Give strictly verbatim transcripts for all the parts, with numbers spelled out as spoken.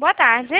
Boa tarde.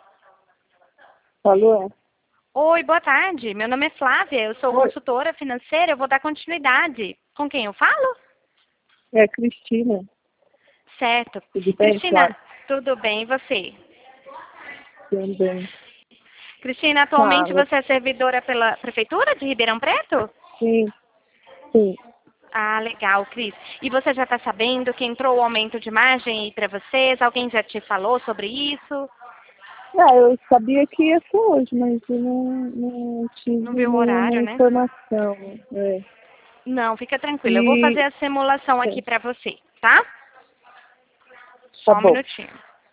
Alô? Oi, boa tarde. Meu nome é Flávia, eu sou Oi. consultora financeira, eu vou dar continuidade. Com quem eu falo? É Cristina. Certo. Tudo bem, Cristina, Flávia? tudo bem, e você? Tudo bem. Cristina, atualmente Fala. você é servidora pela Prefeitura de Ribeirão Preto? Sim, sim. Ah, legal, Cris. E você já está sabendo que entrou o aumento de margem aí para vocês? Alguém já te falou sobre isso? Ah, eu sabia que ia ser hoje, mas eu não, não Não tive viu o nenhuma horário, né? informação. É. Não, fica tranquila. Eu vou E fazer a simulação é, aqui para você, tá? tá Só um bom. minutinho.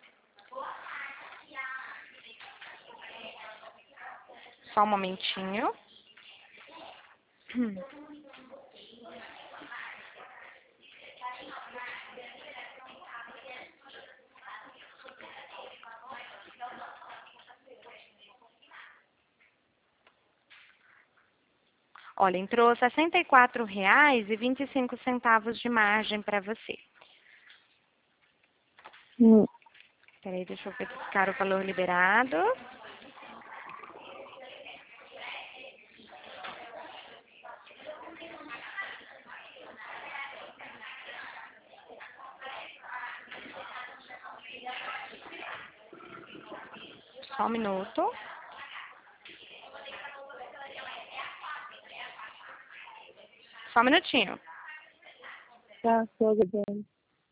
Só um momentinho. Hum. Olha, entrou sessenta e quatro reais e vinte e cinco centavos de margem para você. Hum, Peraí, deixa eu verificar o valor liberado. Só um minuto. Só um minutinho. tá, tô aguardando.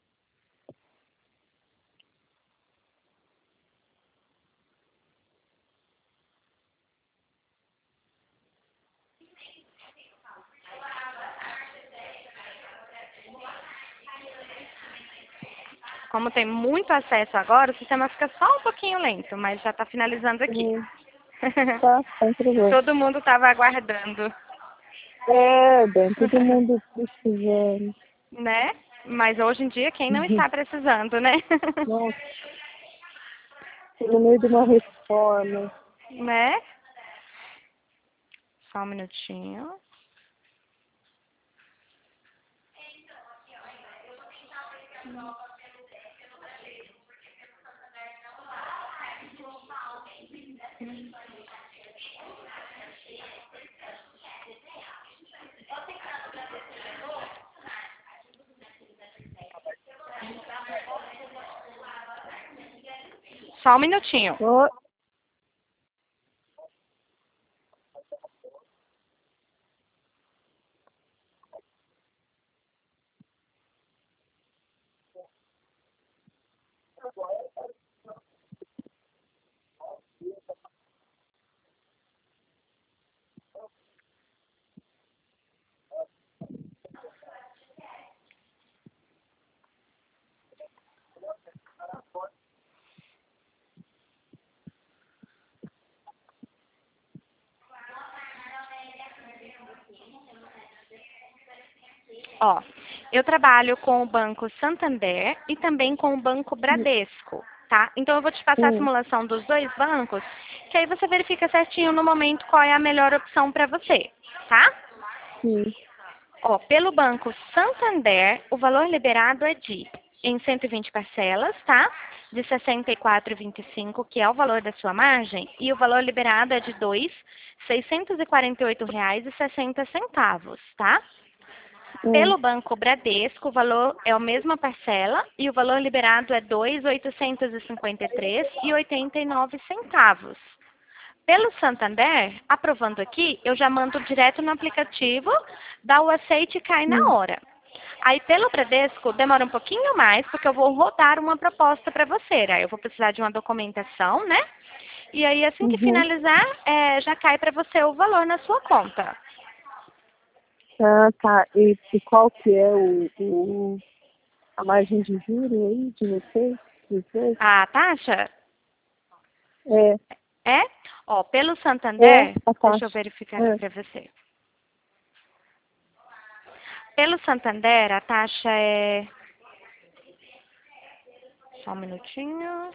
Como tem muito acesso agora, o sistema fica só um pouquinho lento, mas já está finalizando aqui. Hum, tá, sem problema. Todo mundo estava aguardando, É, bem, todo mundo precisando. né? Mas hoje em dia, quem não está precisando, né? Nossa, tô no meio de uma reforma. Né? Só um minutinho. Só um minutinho. Ó, Ó, eu trabalho com o Banco Santander e também com o Banco Bradesco, tá? Então eu vou te passar a sim, simulação dos dois bancos, que aí você verifica certinho no momento qual é a melhor opção para você, tá? sim. Ó, pelo Banco Santander, o valor liberado é de em cento e vinte parcelas, tá? De sessenta e quatro reais e vinte e cinco, que é o valor da sua margem, e o valor liberado é de dois mil seiscentos e quarenta e oito reais e sessenta centavos, tá? Hum, Pelo Banco Bradesco, o valor é a mesma parcela e o valor liberado é dois mil oitocentos e cinquenta e três reais e oitenta e nove centavos. Pelo Santander, aprovando aqui, eu já mando direto no aplicativo, dá o aceite e cai na hum, hora. Aí pelo Bradesco demora um pouquinho mais, porque eu vou rodar uma proposta para você. Aí eu vou precisar de uma documentação, né? E aí assim que uhum. finalizar, é, já cai para você o valor na sua conta. Ah, tá. E, e qual que é o, o, a margem de juros aí de vocês? De vocês? A taxa É, é, ó, pelo é Santander, a deixa eu taxa. verificar aqui É. para você. Pelo Santander, a taxa é. Só um minutinho.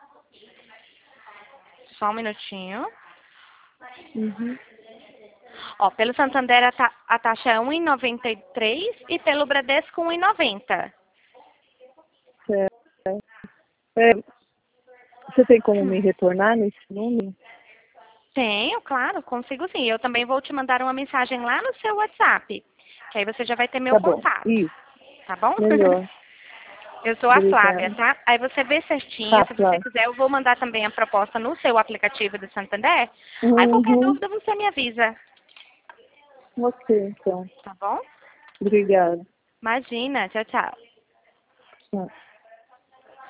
Só um minutinho. Uhum. Ó, pelo Santander a, ta a taxa é um vírgula noventa e três e pelo Bradesco um vírgula noventa. Certo. É, você tem como me retornar nesse número? Tenho, claro, consigo sim. Eu também vou te mandar uma mensagem lá no seu WhatsApp, que aí você já vai ter meu Tá bom. contato. Isso. Tá bom? Melhor. Eu sou a Obrigada. Flávia, tá? Aí você vê certinho, Tá, se você Flávia. quiser, eu vou mandar também a proposta no seu aplicativo do Santander. Aí qualquer Uhum. dúvida você me avisa, Ok, então. tá bom? Obrigada. Imagina, tchau, tchau. Tchau.